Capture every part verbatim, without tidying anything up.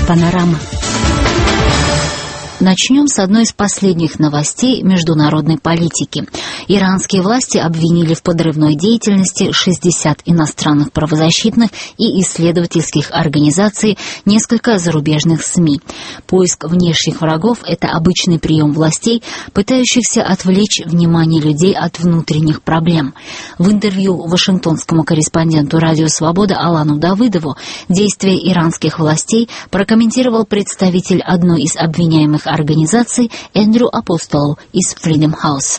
Панорама. Начнем с одной из последних новостей международной политики. Иранские власти обвинили в подрывной деятельности шестьдесят иностранных правозащитных и исследовательских организаций, несколько зарубежных СМИ. Поиск внешних врагов – это обычный прием властей, пытающихся отвлечь внимание людей от внутренних проблем. В интервью вашингтонскому корреспонденту «Радио Свобода» Алану Давыдову действия иранских властей прокомментировал представитель одной из обвиняемых организаций Эндрю Апостолов из Freedom House.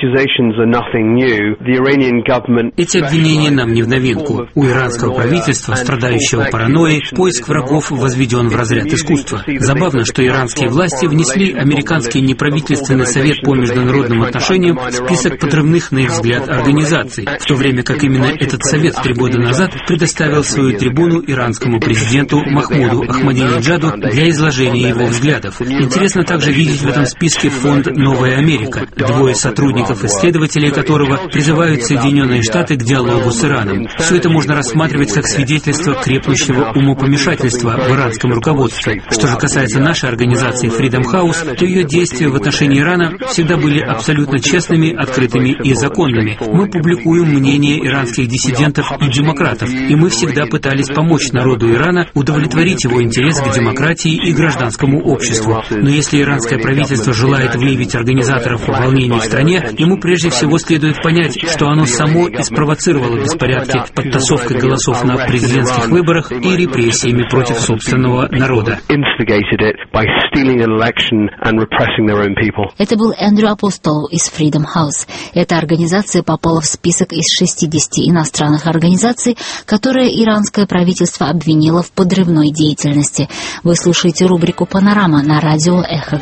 Эти обвинения нам не в новинку. У иранского правительства, страдающего паранойей, поиск врагов возведен в разряд искусства. Забавно, что иранские власти внесли американский неправительственный совет по международным отношениям в список подрывных, на их взгляд, организаций, в то время как именно этот совет три года назад предоставил свою трибуну иранскому президенту Махмуду Ахмадинеджаду для изложения его взглядов. Интересно также видеть в этом списке фонд «Новая Америка», двое сотрудников, исследователей которого призывают Соединенные Штаты к диалогу с Ираном. Все это можно рассматривать как свидетельство крепнущего умопомешательства в иранском руководстве. Что же касается нашей организации Freedom House, то ее действия в отношении Ирана всегда были абсолютно честными, открытыми и законными. Мы публикуем мнения иранских диссидентов и демократов, и мы всегда пытались помочь народу Ирана удовлетворить его интерес к демократии и гражданскому обществу. Но если иранское правительство желает выявить организаторов волнений в стране, ему прежде всего следует понять, что оно само и спровоцировало беспорядки подтасовкой голосов на президентских выборах и репрессиями против собственного народа. Это был Эндрю Апостолов из Freedom House. Эта организация попала в список из шестидесяти иностранных организаций, которые иранское правительство обвинило в подрывной деятельности. Вы слушаете рубрику «Панорама» на радио «Эхо».